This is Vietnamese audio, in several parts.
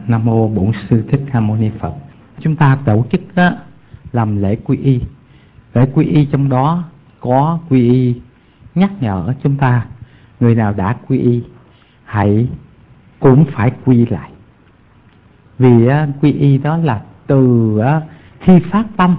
Nam mô Bổn Sư Thích Ca Mâu Ni Phật. Chúng ta tổ chức làm lễ quy y. Lễ quy y trong đó có quy y nhắc nhở chúng ta, người nào đã quy y hãy cũng phải quy lại. Vì quy y đó là từ khi phát tâm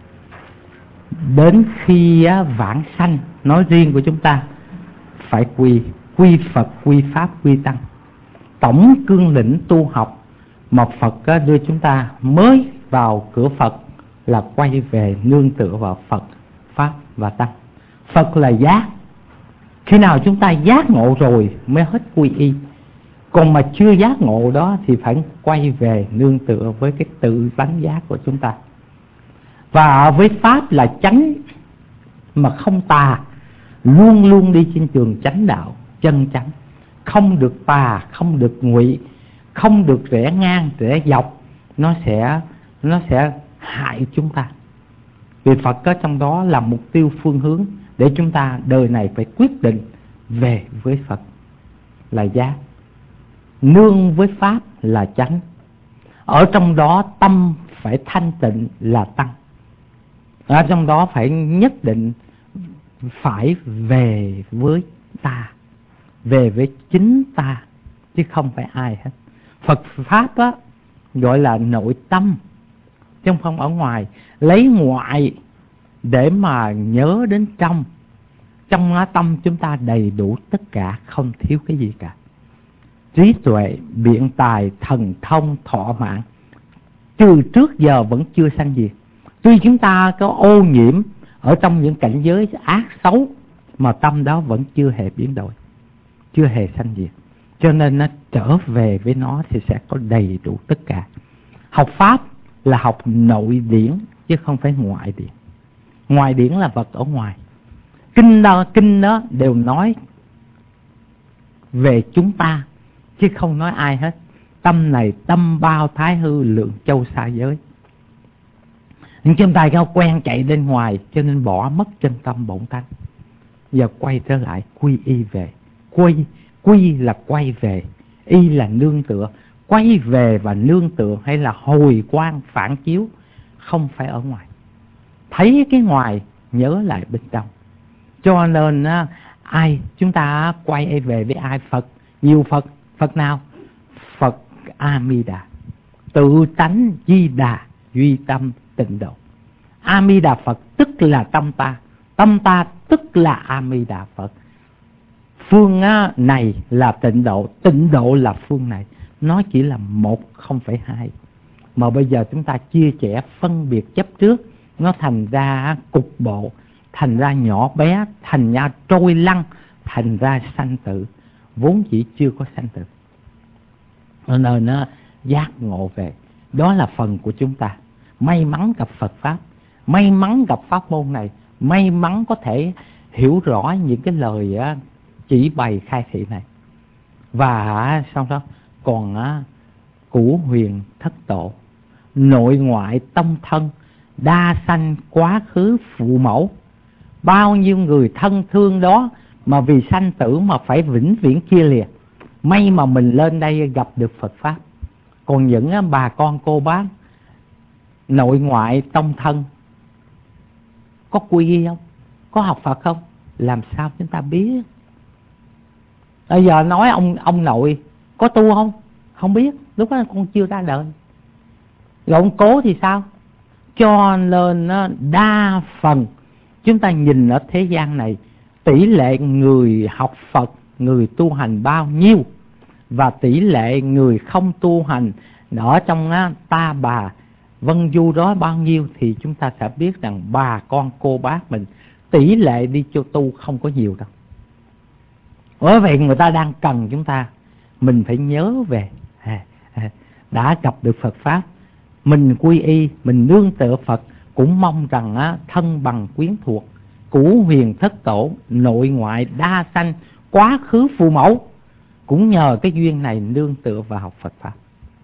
đến khi vãng sanh, nói riêng của chúng ta phải quy Phật, quy Pháp, quy Tăng. Tổng cương lĩnh tu học mà Phật đưa chúng ta mới vào cửa Phật là quay về nương tựa vào Phật, Pháp và Tăng. Phật là giác. Khi nào chúng ta giác ngộ rồi mới hết quy y. Còn mà chưa giác ngộ đó thì phải quay về nương tựa với cái tự tánh giác của chúng ta. Và với Pháp là chánh mà không tà, luôn luôn đi trên đường chánh đạo, chân chánh. Không được tà, không được ngụy, không được rẽ ngang, rẽ dọc. Nó sẽ hại chúng ta. Vì Phật có trong đó là mục tiêu phương hướng để chúng ta đời này phải quyết định về với Phật là giác, nương với Pháp là chánh. Ở trong đó tâm phải thanh tịnh là tăng. Ở trong đó phải nhất định phải về với ta, về với chính ta, chứ không phải ai hết. Phật Pháp á, gọi là nội tâm, chứ không ở ngoài. Lấy ngoại để mà nhớ đến trong. Trong tâm chúng ta đầy đủ tất cả, không thiếu cái gì cả. Trí tuệ, biện tài, thần thông, thọ mạng, từ trước giờ vẫn chưa sanh diệt. Tuy chúng ta có ô nhiễm ở trong những cảnh giới ác xấu, mà tâm đó vẫn chưa hề biến đổi, chưa hề sanh diệt. Cho nên nó trở về với nó thì sẽ có đầy đủ tất cả. Học Pháp là học nội điển chứ không phải ngoại điển. Ngoại điển là vật ở ngoài. Kinh đó đều nói về chúng ta chứ không nói ai hết. Tâm này tâm bao thái hư, lượng châu xa giới. Nhưng chúng ta có quen chạy bên ngoài cho nên bỏ mất chân tâm bổn tánh. Giờ quay trở lại quy y về. Quy là quay về, y là nương tựa. Quay về và nương tựa hay là hồi quang phản chiếu, không phải ở ngoài. Thấy cái ngoài nhớ lại bên trong. Cho nên ai chúng ta quay về với ai? Phật, nhiều Phật. Phật nào? Phật A Di Đà, tự tánh Di Đà, duy tâm tịnh độ. A Di Đà Phật tức là tâm ta, tâm ta tức là A Di Đà Phật. Phương này là tịnh độ là phương này. Nó chỉ là một, không phải hai. Mà bây giờ chúng ta chia sẻ phân biệt chấp trước, nó thành ra cục bộ, thành ra nhỏ bé, thành ra trôi lăn, thành ra sanh tử. Vốn chỉ chưa có sanh tử. Nên nó giác ngộ về. Đó là phần của chúng ta. May mắn gặp Phật Pháp, may mắn gặp pháp môn này, may mắn có thể hiểu rõ những cái lời chỉ bày khai thị này. Và sau đó còn cửu huyền thất tổ, nội ngoại tông thân, đa sanh quá khứ phụ mẫu. Bao nhiêu người thân thương đó mà vì sanh tử mà phải vĩnh viễn chia lìa. May mà mình lên đây gặp được Phật Pháp. Còn những bà con cô bác nội ngoại tông thân có quy y không? Có học Phật không? Làm sao chúng ta biết? Bây giờ nói ông nội có tu không? Không biết, lúc đó con chưa ra đời. Rồi ông cố thì sao? Cho nên đa phần chúng ta nhìn ở thế gian này, tỷ lệ người học Phật, người tu hành bao nhiêu, và tỷ lệ người không tu hành ở trong ta bà vân du đó bao nhiêu, thì chúng ta sẽ biết rằng bà con cô bác mình tỷ lệ đi cho tu không có nhiều đâu. Bởi vậy người ta đang cần chúng ta, mình phải nhớ về đã gặp được Phật Pháp, mình quy y, mình nương tựa Phật, cũng mong rằng thân bằng quyến thuộc, cửu huyền thất tổ, nội ngoại đa sanh, quá khứ phụ mẫu, cũng nhờ cái duyên này nương tựa vào học Phật Pháp.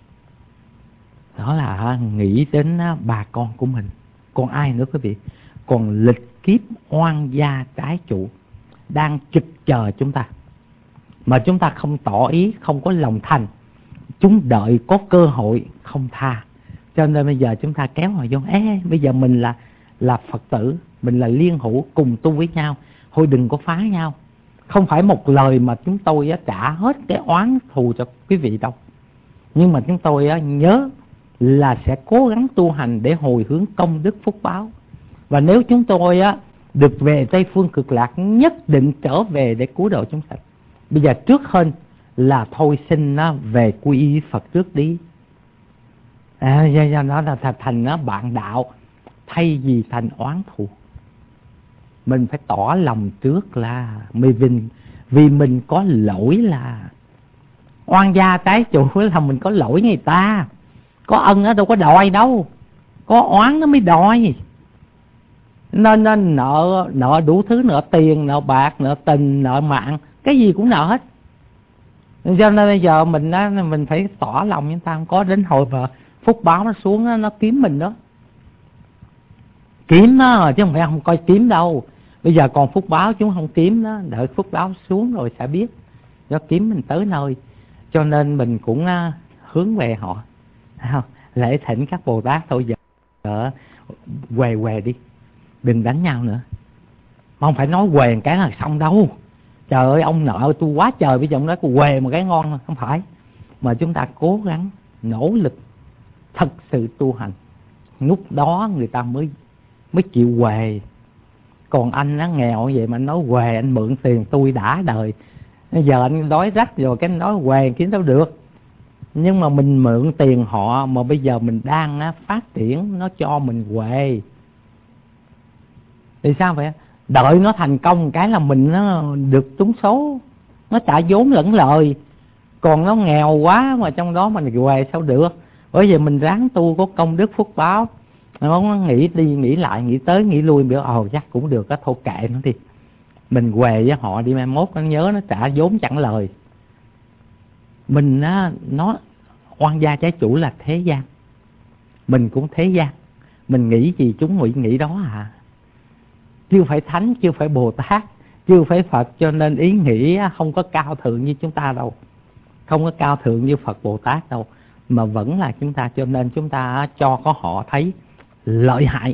Đó là nghĩ đến bà con của mình. Còn ai nữa quý vị? Còn lịch kiếp oan gia trái chủ đang trực chờ chúng ta, mà chúng ta không tỏ ý, không có lòng thành, chúng đợi có cơ hội không tha. Cho nên bây giờ chúng ta kéo họ vô, bây giờ mình là Phật tử, mình là liên hữu cùng tu với nhau, thôi đừng có phá nhau. Không phải một lời mà chúng tôi trả hết cái oán thù cho quý vị đâu, nhưng mà chúng tôi nhớ là sẽ cố gắng tu hành để hồi hướng công đức phúc báo. Và nếu chúng tôi được về Tây Phương Cực Lạc, nhất định trở về để cứu độ chúng sanh. Bây giờ trước hơn là thôi xin về quy y Phật trước đi. Do nó là thành bạn đạo thay vì thành oán thù. Mình phải tỏ lòng trước là vì mình có lỗi, là oan gia trái chủ là mình có lỗi người ta. Có ân đâu có đòi đâu, có oán nó mới đòi. Nên nợ đủ thứ, nợ tiền, nợ bạc, nợ tình, nợ mạng, cái gì cũng nợ hết. Cho nên bây giờ mình phải tỏ lòng chúng ta, không có đến hồi mà phúc báo nó xuống nó kiếm mình đó. Kiếm nó chứ không phải không coi kiếm đâu. Bây giờ còn phúc báo chúng không kiếm đó, đợi phúc báo xuống rồi sẽ biết. Do kiếm mình tới nơi. Cho nên mình cũng hướng về họ. Lễ thỉnh các Bồ Tát thôi, giờ què đi, đừng đánh nhau nữa. Không phải nói què một cái là xong đâu. Trời ơi, ông nợ tôi quá trời, bây giờ ông nói tôi què một cái ngon. Không phải. Mà chúng ta cố gắng, nỗ lực thật sự tu hành, lúc đó người ta mới chịu què. Còn anh nghèo vậy mà anh nói què, anh mượn tiền tôi đã đời. Bây giờ anh đói rách rồi, cái anh nói què kiếm đâu được. Nhưng mà mình mượn tiền họ, mà bây giờ mình đang phát triển, nó cho mình què. Thì sao vậy? Đợi nó thành công cái là mình nó được trúng số, nó trả vốn lẫn lời. Còn nó nghèo quá mà trong đó mình què sao được. Bởi vì mình ráng tu có công đức phúc báo. Nó nghĩ đi nghĩ lại, nghĩ tới nghĩ lui, biểu chắc cũng được, thôi kệ nó đi. Mình què với họ đi, mai mốt nó nhớ nó trả vốn chẳng lời. Mình nó oan gia trái chủ là thế gian, mình cũng thế gian. Mình nghĩ gì chúng nghĩ đó à. Chưa phải thánh, chưa phải Bồ Tát, chưa phải Phật. Cho nên ý nghĩ không có cao thượng như chúng ta đâu, không có cao thượng như Phật Bồ Tát đâu, mà vẫn là chúng ta. Cho nên chúng ta cho có họ thấy lợi hại.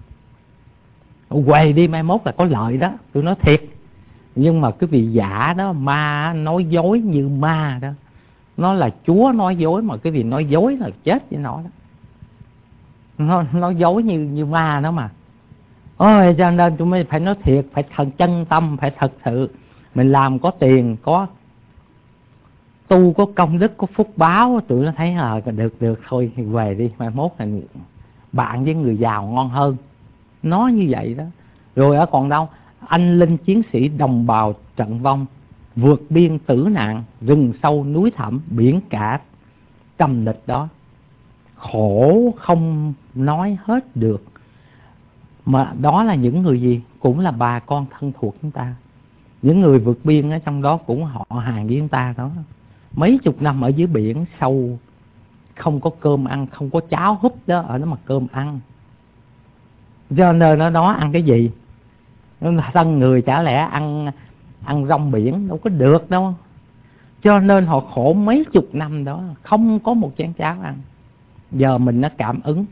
Quay đi mai mốt là có lợi đó, tôi nói thiệt. Nhưng mà cái vị giả đó, ma nói dối như ma đó, nó là Chúa nói dối, mà cái vị nói dối là chết với nó đó. Nó nói dối như ma đó mà. Ôi, cho nên tụi mình phải nói thiệt, phải thật chân tâm, phải thật sự. Mình làm có tiền, có tu, có công đức, có phúc báo, tụi nó thấy được thôi thì về đi, mai mốt là bạn với người giàu ngon hơn. Nó như vậy đó. Rồi còn đâu, anh linh chiến sĩ đồng bào trận vong, vượt biên tử nạn, rừng sâu núi thẳm, biển cả cầm nịch đó. Khổ không nói hết được. Mà đó là những người gì? Cũng là bà con thân thuộc chúng ta. Những người vượt biên ở trong đó cũng họ hàng với chúng ta đó. Mấy chục năm ở dưới biển sâu, không có cơm ăn, không có cháo húp đó, ở đó mà cơm ăn. Do nơi nó ăn cái gì? Thân người chả lẽ ăn rong biển, đâu có được đâu. Cho nên họ khổ mấy chục năm đó, không có một chén cháo ăn. Giờ mình nó cảm ứng,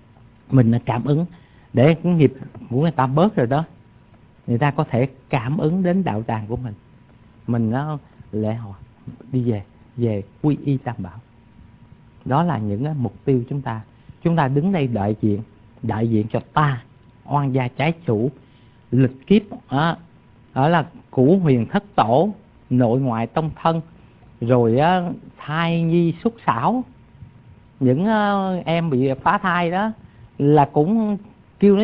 để cái nghiệp của người ta bớt rồi đó, người ta có thể cảm ứng đến đạo tràng của mình. Mình nó lễ hội đi về quy y Tam Bảo. Đó là những mục tiêu chúng ta đứng đây đại diện cho ta, oan gia trái chủ, lịch kiếp ở là Cửu Huyền Thất Tổ, nội ngoại tông thân, rồi thai nhi xuất xảo. Những em bị phá thai đó là cũng kêu nó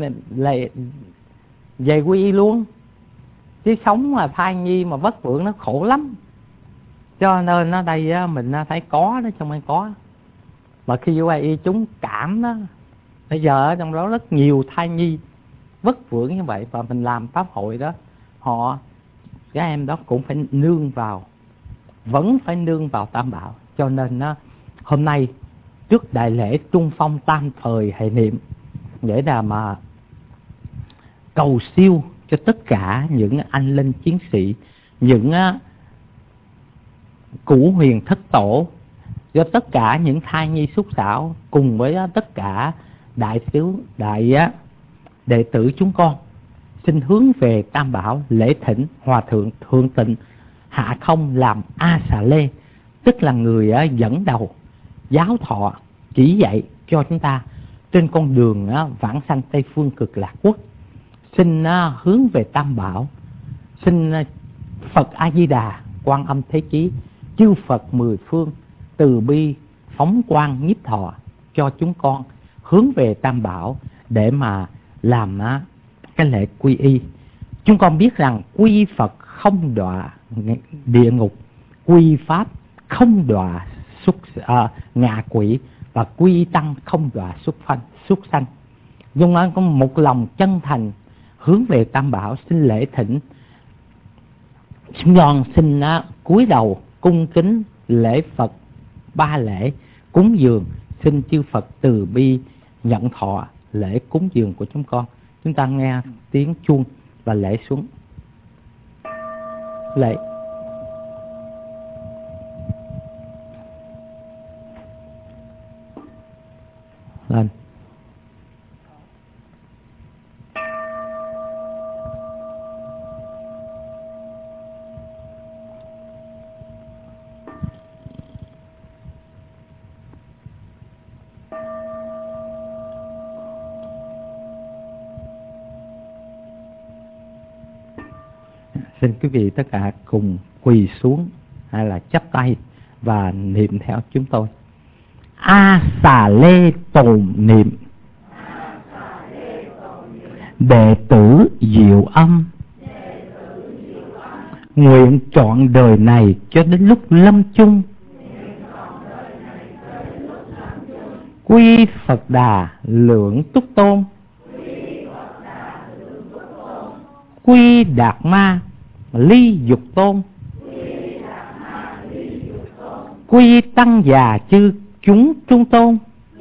về quy y luôn. Chứ sống mà thai nhi mà vất vưởng nó khổ lắm. Cho nên ở đây mình thấy có đó, trong đây có. Mà khi quy y chúng cảm đó. Bây giờ ở trong đó rất nhiều thai nhi vất vưởng như vậy, và mình làm pháp hội đó, các em đó cũng phải nương vào, vẫn phải nương vào Tam Bảo. Cho nên hôm nay trước đại lễ trung phong tam thời hệ niệm, để là mà cầu siêu cho tất cả những anh linh chiến sĩ, những Cửu Huyền Thất Tổ, do tất cả những thai nhi súc sảo cùng với tất cả đại đệ tử chúng con xin hướng về Tam Bảo lễ thỉnh Hòa Thượng Thượng Tịnh Hạ Không làm A Xà Lê, tức là người dẫn đầu giáo thọ chỉ dạy cho chúng ta trên con đường vãng sanh Tây Phương Cực Lạc Quốc. Xin hướng về Tam Bảo, xin Phật A Di Đà, Quan Âm Thế Chí, chư Phật mười phương từ bi phóng quang nhiếp thọ cho chúng con hướng về Tam Bảo để mà làm cái lễ quy y. Chúng con biết rằng quy Phật không đọa địa ngục, quy Pháp không đọa ngạ quỷ, và quy Tăng không đọa súc sanh. Dung nói có một lòng chân thành hướng về Tam Bảo xin lễ thỉnh. Chúng con xin cúi đầu cung kính lễ Phật 3 lễ cúng dường, xin chư Phật từ bi nhận thọ lễ cúng dường của chúng con. Chúng ta nghe tiếng chuông và lễ xuống. Lễ. Lên. Xin quý vị tất cả cùng quỳ xuống hay là chắp tay và niệm theo chúng tôi. A Xà Lê tồn niệm, đệ tử Diệu Âm, nguyện trọn đời này cho đến lúc lâm chung, quy Phật Đà Lượng Túc Tôn, quy Đạt Ma Ly Dục Tôn, quy Tăng Già Chư Chúng Trung Tôn.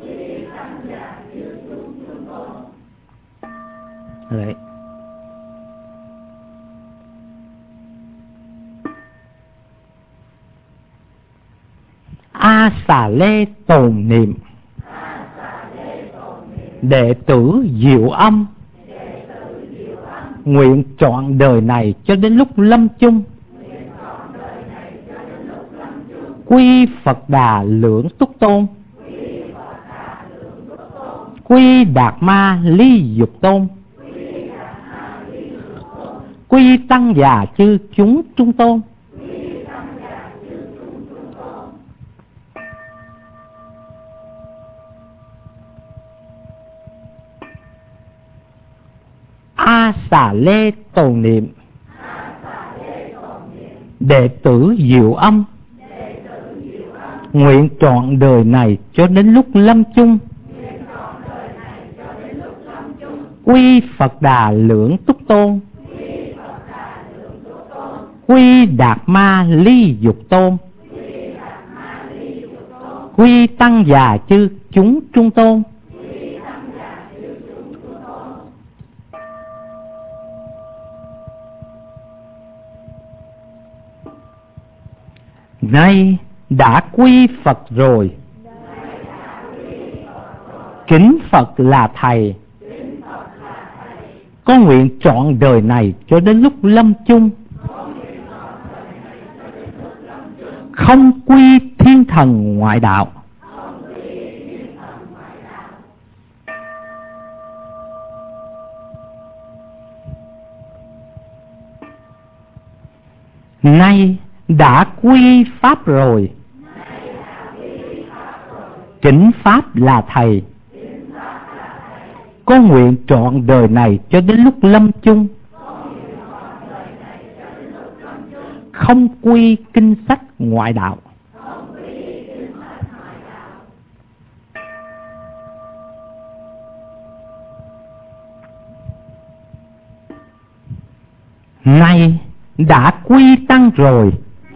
Đấy. A Xà Lê tồn niệm, đệ tử Diệu Âm, nguyện trọn đời này cho đến lúc lâm chung, quy Phật Đà Lượng Túc Tôn, quy Đạt Ma Ly Dục Tôn, quy Tăng Già Chư Chúng Trung Tôn. A Xà Lê tồn niệm, đệ tử Diệu Âm, nguyện trọn đời này cho đến lúc lâm chung, quy Phật Đà Lượng Túc Tôn, quy Đạt Ma Ly Dục Tôn, quy Tăng Già Chư Chúng Trung Tôn. Nay đã quy Phật rồi, kính Phật là Thầy, có nguyện trọn đời này cho đến lúc lâm chung, không quy thiên thần ngoại đạo. Nay đã quy Pháp rồi, kính Pháp là Thầy, có nguyện trọn đời này cho đến lúc lâm chung, không quy kinh sách ngoại đạo. Nay đã quy Tăng rồi,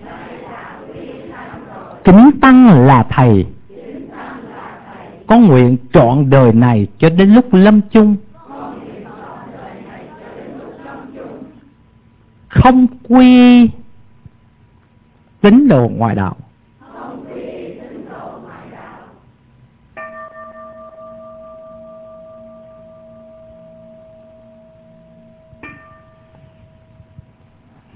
kính Tăng là Thầy, có nguyện trọn đời này cho đến lúc lâm chung, không quy tín đồ ngoại đạo.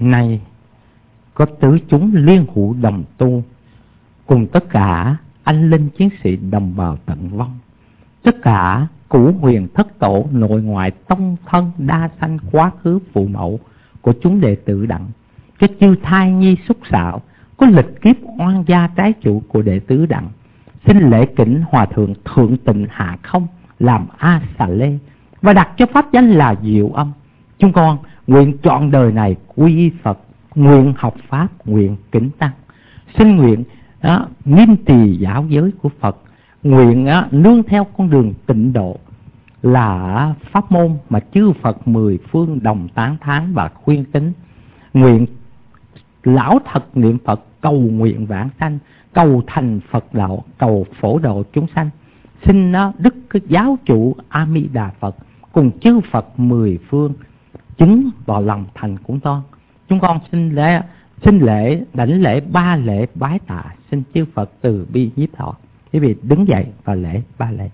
Nay có tứ chúng liên hữu đồng tu, cùng tất cả anh linh chiến sĩ đồng bào tận vong, tất cả cửu huyền thất tổ nội ngoại tông thân đa sanh quá khứ phụ mẫu của chúng đệ tử Đặng, cái chư thai nhi xúc xạo có lịch kiếp oan gia trái chủ của đệ tử Đặng, xin lễ kính hòa thượng thượng tịnh hạ không làm a xà lê và đặt cho pháp danh là Diệu Âm. Chúng con nguyện trọn đời này quy y Phật, nguyện học pháp, nguyện kính tăng, xin nguyện nghiêm trì giáo giới của Phật, nguyện nương theo con đường tịnh độ là pháp môn mà chư Phật mười phương đồng tán thán và khuyên tín. Nguyện lão thật niệm Phật, cầu nguyện vãng sanh, cầu thành Phật đạo, cầu phổ độ chúng sanh. Xin Đức Giáo chủ A Di Đà Phật cùng chư Phật mười phương chứng vào lòng thành của con. Chúng con xin lễ đảnh lễ ba lễ bái tạ, xin chư Phật từ bi nhiếp thọ. Quý vị đứng dậy và lễ ba lễ.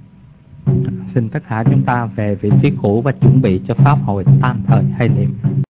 Xin tất cả chúng ta về vị trí cũ và chuẩn bị cho pháp hội tam thời hay niệm.